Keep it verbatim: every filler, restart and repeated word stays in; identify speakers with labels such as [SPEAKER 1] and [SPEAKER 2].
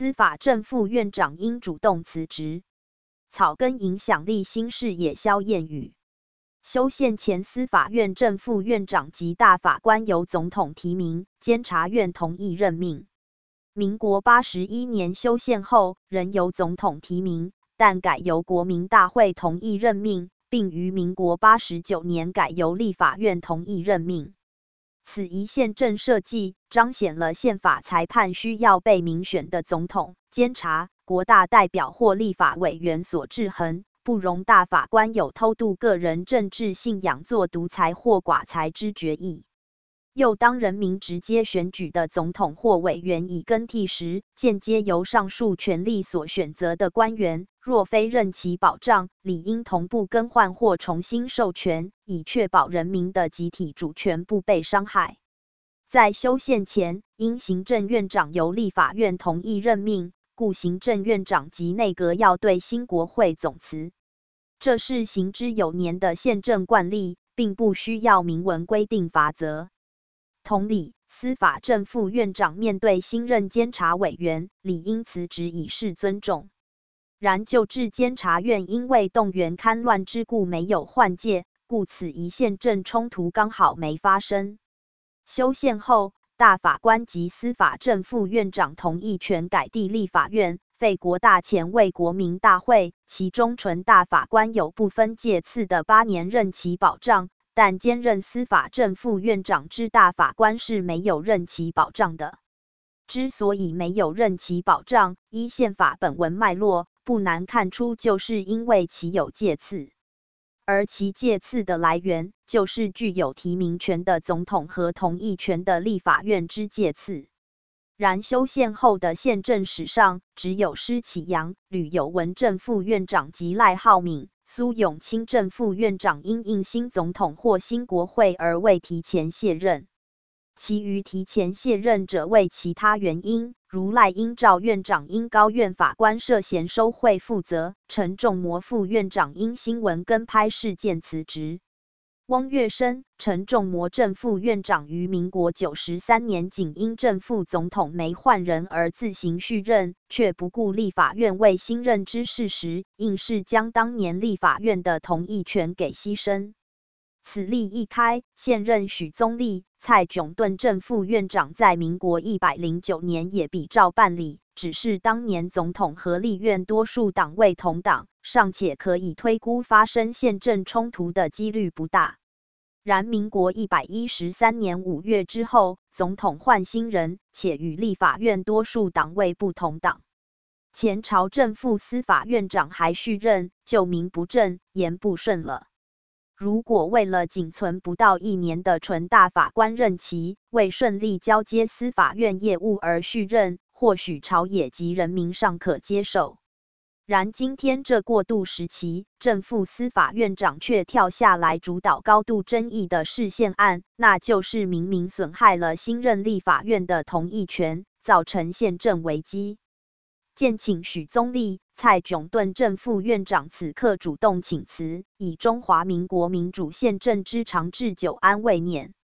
[SPEAKER 1] 司法正副院长应主动辞职。草根影响力新视野萧燕宇。修宪前司法院正副院长及大法官由总统提名，监察院同意任命。民国八十一年修宪后，仍由总统提名，但改由国民大会同意任命，并于民国八十九年改由立法院同意任命。此一宪政设计，彰显了宪法裁判需要被民选的总统、监察、国大代表或立法委员所制衡，不容大法官有偷渡个人政治信仰做独裁或寡裁之决议。又当人民直接选举的总统或委员已更替时，间接由上述权力所选择的官员，若非任期保障，理应同步更换或重新授权，以确保人民的集体主权不被伤害。在修宪前，因行政院长由立法院同意任命，故行政院长及内阁要对新国会总辞。这是行之有年的宪政惯例，并不需要明文规定法则。同理，司法正副院长面对新任监察委员，理应辞职以示尊重。然旧制监察院因为动员戡乱之故没有换届，故此一宪政冲突刚好没发生。修宪后，大法官及司法正副院长同意权改地立法院，废国大前为国民大会，其中纯大法官有不分届次的八年任期保障，但兼任司法正副院长之大法官是没有任期保障的。之所以没有任期保障，依宪法本文脉络，不难看出就是因为其有届次。而其届次的来源，就是具有提名权的总统和同意权的立法院之届次。然修宪后的宪政史上，只有施启扬、吕有文正副院长及赖浩敏、苏永清正副院长因应新总统或新国会而未提前卸任。其余提前卸任者为其他原因，如赖英照院长因高院法官涉嫌收贿负责，陈仲模副院长因新闻跟拍事件辞职。汪岳生、陈仲模正副院长于民国九十三年仅因正副总统没换人而自行续任，却不顾立法院未新任之事实，硬是将当年立法院的同意权给牺牲。此例一开，现任许宗力、蔡炯顿正副院长在民国一百零九年也比照办理，只是当年总统和立院多数党为同党，尚且可以推估发生宪政冲突的几率不大。然民国一百一十三年五月之后，总统换新人，且与立法院多数党为不同党。前朝正副司法院长还续任，就名不正言不顺了。如果为了仅存不到一年的纯大法官任期，为顺利交接司法院业务而续任，或许朝野及人民尚可接受。然今天这过渡时期，正副司法院长却跳下来主导高度争议的释宪案，那就是明明损害了新任立法院的同意权，造成宪政危机。建请许宗力、蔡炯顿正副院长此刻主动请辞，以中华民国民主宪政之长治久安慰念。